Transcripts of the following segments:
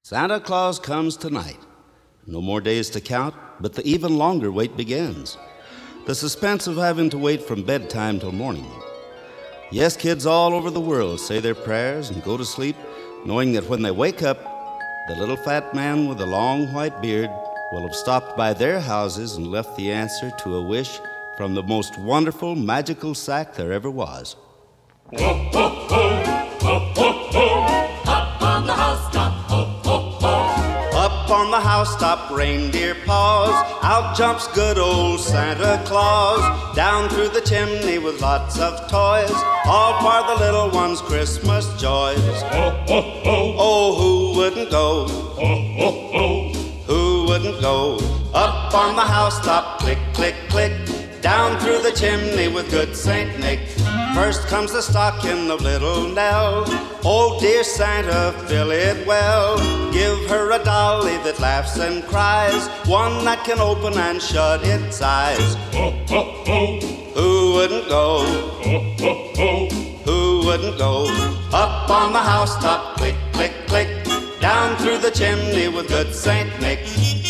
Santa Claus comes tonight. No more days to count, but the even longer wait begins. The suspense of having to wait from bedtime till morning. Yes, kids all over the world say their prayers and go to sleep, knowing that when they wake up, the little fat man with the long white beard will have stopped by their houses and left the answer to a wish from the most wonderful, magical sack there ever was. Ho, ho, ho, ho, ho, ho. Up on the housetop, ho, ho, ho. Up on the housetop, reindeer paws, out jumps good old Santa Claus. Down through the chimney with lots of toys, all for the little ones' Christmas joys. Ho, ho, ho. Oh, who wouldn't go? Ho, ho, ho. Who wouldn't go? Up on the housetop, click, click, click. Down through the chimney with good Saint Nick. First comes the stocking of little Nell. Oh, dear Santa, fill it well. Give her a dolly that laughs and cries, one that can open and shut its eyes. Ho, ho, ho. Who wouldn't go? Ho, ho, ho. Who wouldn't go? Up on the housetop, click, click, click. Down through the chimney with good Saint Nick.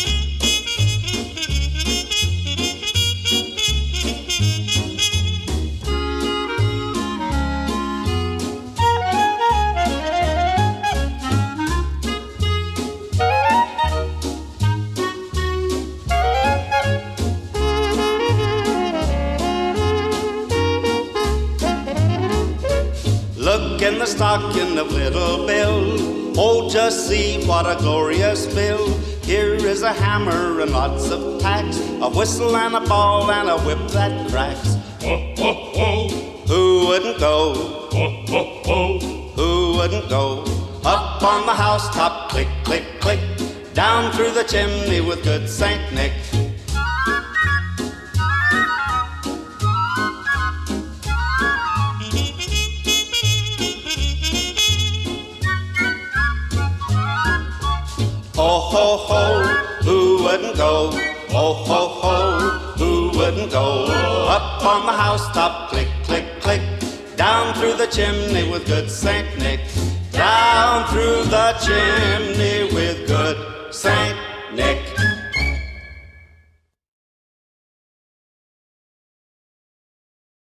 Look in the stocking of little Bill. Oh, just see what a glorious bill. Here is a hammer and lots of tacks, a whistle and a ball and a whip that cracks. Ho, ho, ho. Who wouldn't go? Ho, ho, ho. Who wouldn't go? Up on the housetop, click, click, click. Down through the chimney with good Saint Nick. Ho, ho, ho, who wouldn't go? Ho, ho, ho, who wouldn't go? Up on the housetop, click, click, click. Down through the chimney with good Saint Nick. Down through the chimney with good Saint Nick.